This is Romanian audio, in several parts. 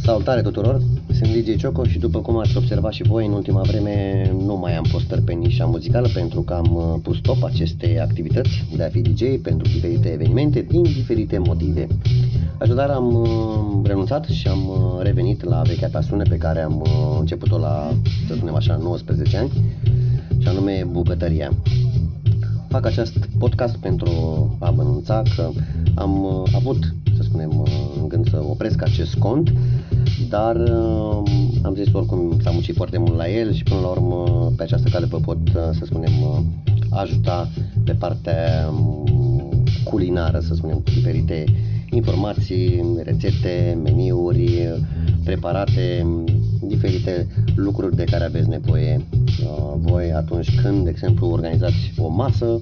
Salutare tuturor, sunt DJ Cioco și după cum ați observat și voi, în ultima vreme nu mai am postări pe nișa muzicală pentru că am pus stop aceste activități de a fi DJ pentru diferite evenimente din diferite motive. Așadar am renunțat și am revenit la vechea pasiune pe care am început-o la, să spunem așa, 19 ani, și anume bucătăria. Fac acest podcast pentru a vă anunța că am avut, să spunem, în gând să opresc acest cont, dar am zis oricum s-a muncit foarte mult la el și până la urmă pe această cale vă pot, să spunem, ajuta pe partea culinară, să spunem, cu diferite informații, rețete, meniuri, preparate, diferite lucruri de care aveți nevoie voi atunci când, de exemplu, organizați o masă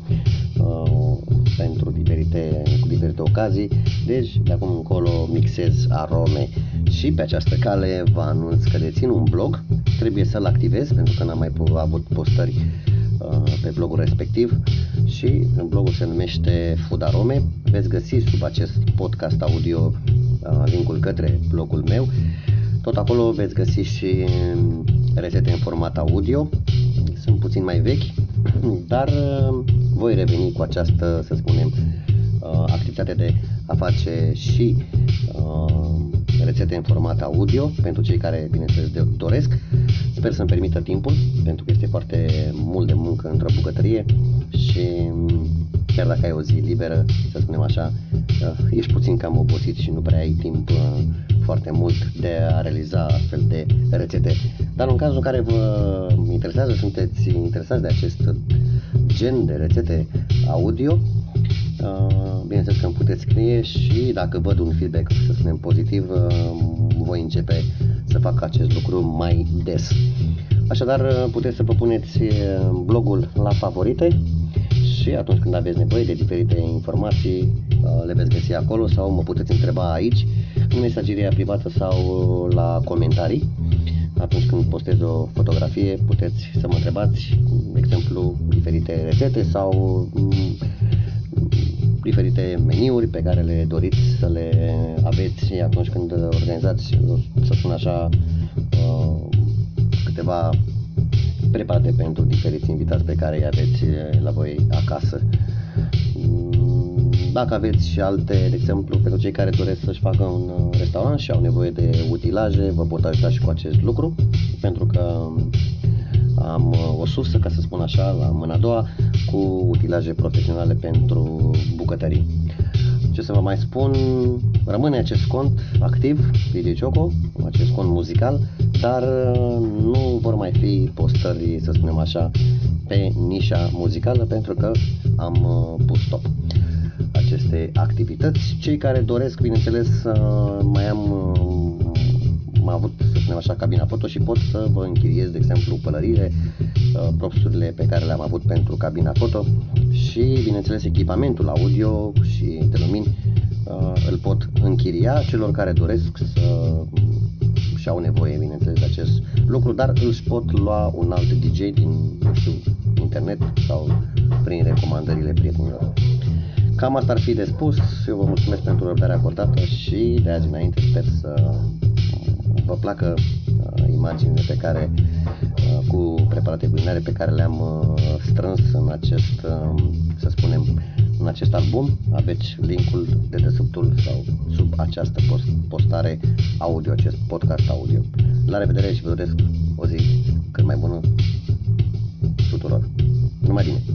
pentru cu diferite ocazii. Deci de acum încolo mixez arome și pe această cale vă anunț că dețin un blog, trebuie să-l activez pentru că n-am mai avut postări pe blogul respectiv și blogul se numește Food Arome. Veți găsi sub acest podcast audio linkul către blogul meu. Tot acolo veți găsi și rețete în format audio, sunt puțin mai vechi, dar voi reveni cu această, să spunem, activitate de a face și rețete în format audio pentru cei care, bineînțeles, doresc. Sper să-mi permită timpul, pentru că este foarte mult de muncă într-o bucătărie și chiar dacă ai o zi liberă, să spunem așa, ești puțin cam obosit și nu prea ai timp foarte mult de a realiza astfel de rețete. Dar în cazul în care vă interesează, sunteți interesați de acest gen de rețete audio, bineînțeles că îmi puteți scrie și dacă văd un feedback, să spunem, pozitiv, voi începe să fac acest lucru mai des. Așadar, puteți să vă puneți blogul la favorite și atunci când aveți nevoie de diferite informații le veți găsi acolo sau mă puteți întreba aici în mesageria privată sau la comentarii. Atunci când postez o fotografie puteți să mă întrebați, de exemplu, diferite rețete sau diferite meniuri pe care le doriți să le aveți atunci când organizați, să spun așa, câteva preparate pentru diferiți invitați pe care îi aveți la voi acasă. Dacă aveți și alte, de exemplu, pentru cei care doresc să-și facă un restaurant și au nevoie de utilaje, vă pot ajuta și cu acest lucru, pentru că am o sursă, ca să spun așa, la mâna a doua, cu utilaje profesionale pentru bucătării. Ce să vă mai spun, rămâne acest cont activ, DJ Cioco, acest cont muzical, dar nu vor mai fi postări, să spunem așa, pe nișa muzicală, pentru că am pus stop aceste activități. Cei care doresc, bineînțeles, mai am avut, să spunem așa, cabina foto și pot să vă închiriez, de exemplu, pălările, propsurile pe care le-am avut pentru cabina foto și, bineînțeles, echipamentul audio și de lumini îl pot închiria celor care doresc să și au nevoie, bineînțeles, de acest lucru, dar își pot lua un alt DJ din, nu știu, internet sau prin recomandările prietenilor. Cam asta ar fi de spus. Eu vă mulțumesc pentru răbdarea acordată și de azi înainte sper să vă placă imaginile pe care, cu preparate culinare pe care le-am strâns în acest, să spunem, în acest album. Aveți linkul de desubtul sau sub această postare audio, acest podcast audio. La revedere și vă doresc o zi cât mai bună tuturor. Numai bine!